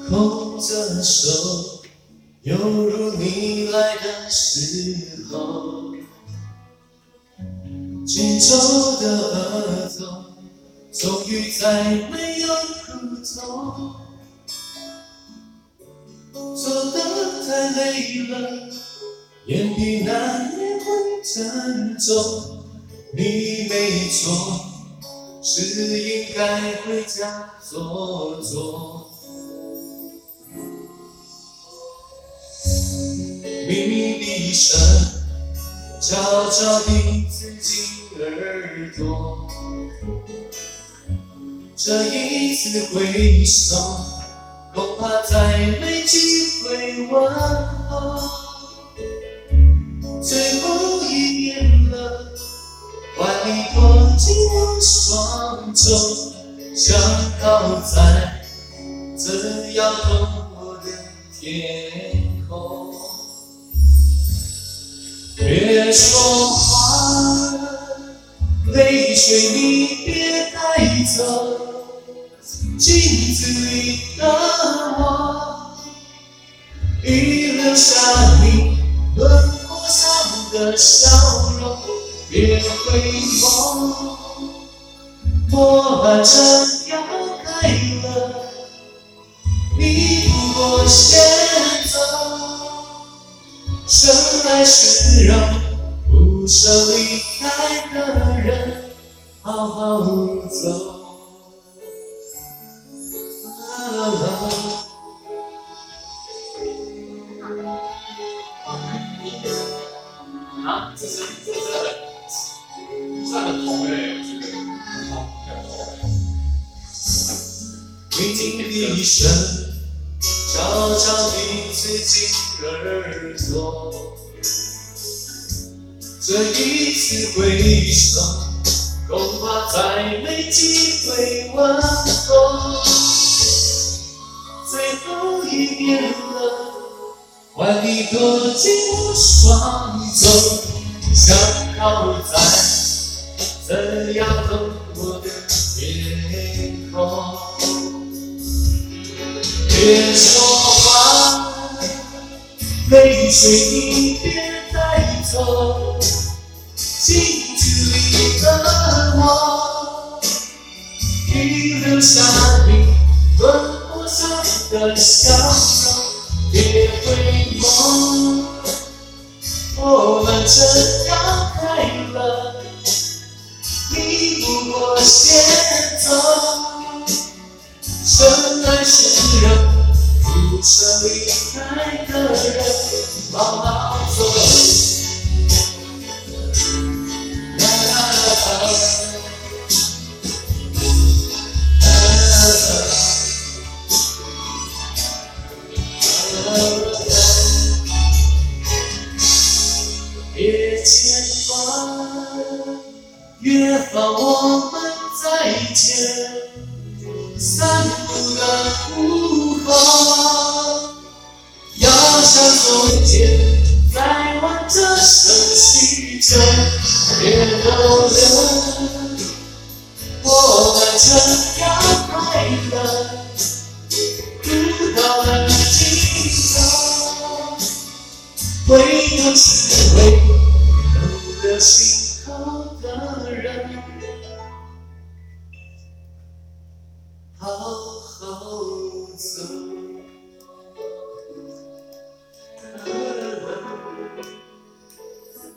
空着手，犹如你来的时候。紧皱的额头，终于再没有苦痛。走得太累了，眼皮难免会沉重。你没错，是应该回家坐坐。咪咪的声，悄悄地刺进耳朵。这一次回首，恐怕再没机会问候。最后一年了，换你躲进我双手，想靠在这摇动我的天空。别说话了，泪水你别带走，镜子里的我，已留下你轮廓上的笑容。别回眸，我把针要开了，你不过先走。生来是让不舍离开的人好好走。 啊，这很红欸，这个很红。 你的声悄悄地刺进耳朵，这一次回首，恐怕再没机会问候。最后一年了，换你躲进我双手，想靠在这摇动我的天空。别说话，泪水你别带走，镜子里的我，已留下你轮廓上的笑容。别回眸，我们真要开了，你不过先走。生来是让不舍离开的人好好走。别牵挂，约好我们再见。散步的午后，要像从前再挽着手许久。别逗留，我们真要快乐，路到了尽头，回头是为留了心口的人好好走。